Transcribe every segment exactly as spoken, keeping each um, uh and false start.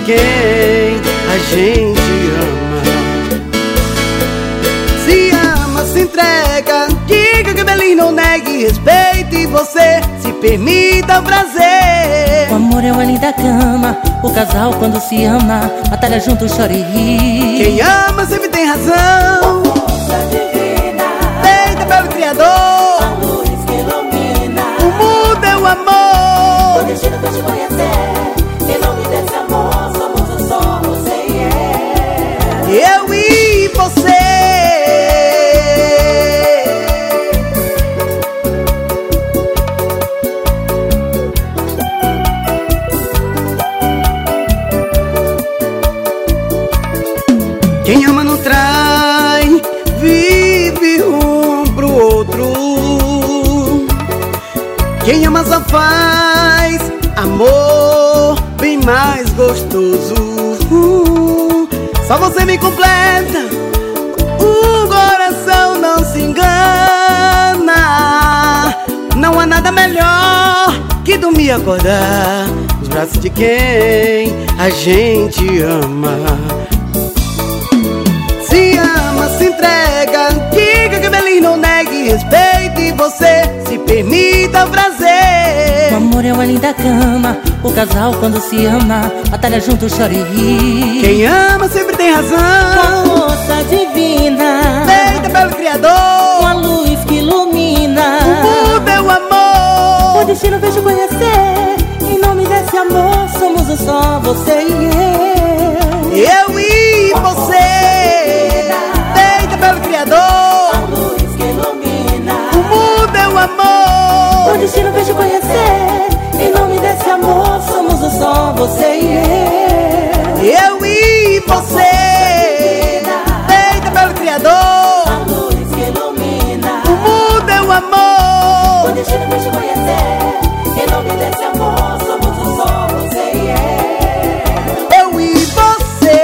quem a gente ama. Se ama, se entrega, diga que Belém não negue, respeite você, se permita o prazer. O amor é uma linda cama, o casal quando se ama, batalha junto, chora e ri. Quem ama sempre tem razão. Força divina, Feita pelo Criador, a luz que ilumina. o mundo é o O amor. destino fez te conhecer, em nome desse amor somos um só, você e eu. Eu e você. Quem ama não trai, vive um pro outro. Quem ama só faz amor bem mais gostoso. Só você me completa, o coração não se engana. Não há nada melhor que dormir e acordar nos braços de quem a gente ama. Se ama, se entrega, diga que Belém não negue, respeite você, se permita o prazer. O amor é uma linda cama, o casal quando se ama, batalha junto, chora e ri. Quem ama sempre tem Com a razão. força divina, Feita pelo com Criador, a luz que ilumina. o mundo é o O amor. destino veio te conhecer, em nome desse amor somos um só, você e eu. Eu e você. Feita pelo Criador, A luz que ilumina. o mundo é o O amor. destino veio te conhecer, em nome desse amor somos um só, você e eu. Eu e você. Feita pelo Criador, A luz que ilumina. o mundo é o O amor. destino fez te conhecer, em nome desse amor somos um só, você e eu. Eu e você.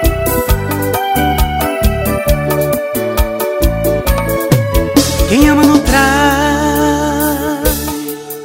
Quem ama não